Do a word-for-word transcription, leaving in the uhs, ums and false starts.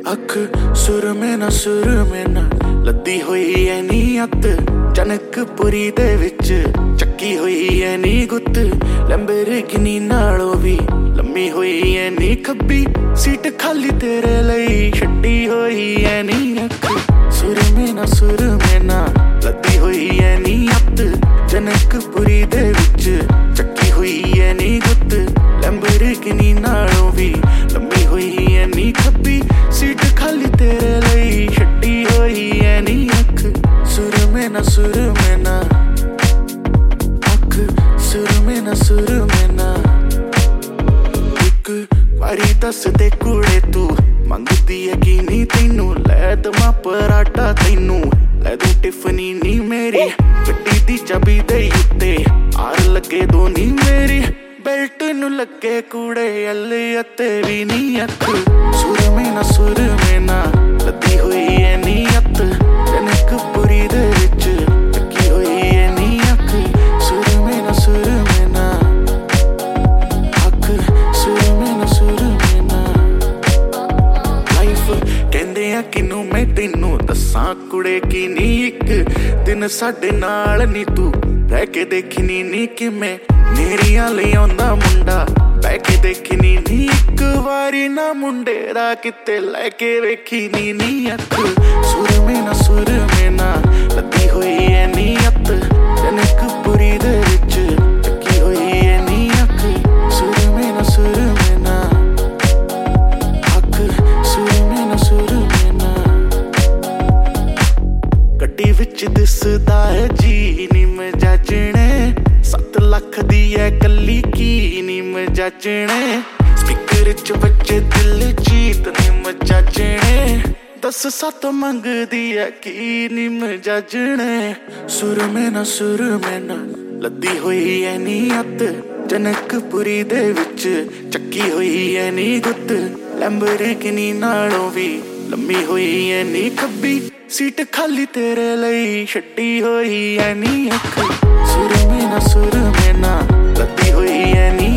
अख सुर में ना सुर में ना लद्दी हुई है नी अत जनकपुरी दे विच चक्की हुई है नी गुत लैम्बोर्गिनी नालों भी लम्मी हुई है नी खब्बी सीट खाली तेरे लई छड्डी हुई है नी अख सुर में ना सुर में ना लद्दी हुई है नी अत जनकपुरी दे विच चक्की हुई है नी गुत लैम्बोर्गिनी नालों भी लम्मी हुई है नी खब्बी सीट खाली तेरे लई छड्डी हुई है नी अख सुर में ना सुर में ना अख सुर में ना सुर में ना एक वारी दस दे कुड़े तू मंगदी है कि नी तैनू लै दमा पराठा तैनू लै दूं टिफनी नी मेरी गड्डी दी चाबी दे उत्ते आर लगे दो नी मेरी बेल्ट नू लगे कूड़े अल्ले अते भी नी अख सुर में ना सुर में ना लद्दी हुई है नी अत जनकपुरी दे विच चक्की हुई है नी अख सुर में ना सुर में ना अख सुर में ना सुर में ना लाइफ कहंदे आ किनू मैं तैनू दसां कुड़े की नी इक दिन साडे नाल नी तू रह के देखनी नी किवें मेरियां ले आंदा मुंडा बह के देखनी नी एक वारी ना मुंडे दा किते लैके वेखी नी नी अख सुर में ना सुर में ना लद्दी हुई है नी अत जनकपुरी दे विच चक्की हुई है नी अख सुर में ना सुर में ना अख सुर में ना सुर में ना गड्डी विच दिसदा है जी नी मजाजणे सत्त लख दी है कली की नी मजाजणे स्पीकर च बच्चे दिल जीत नी मजाजणे दस सत्त मंगदी है की नी मजाजणे सुर में ना सुर में ना लद्दी हुई है नी अत जनकपुरी दे विच चक्की हुई है नी गुत लैम्बोर्गिनी नालों भी लम्मी हुई है नी खब्बी सीट खाली तेरे लई छड्डी हुई है नी अख सुर में ना सुर में ना लद्दी हुई है नी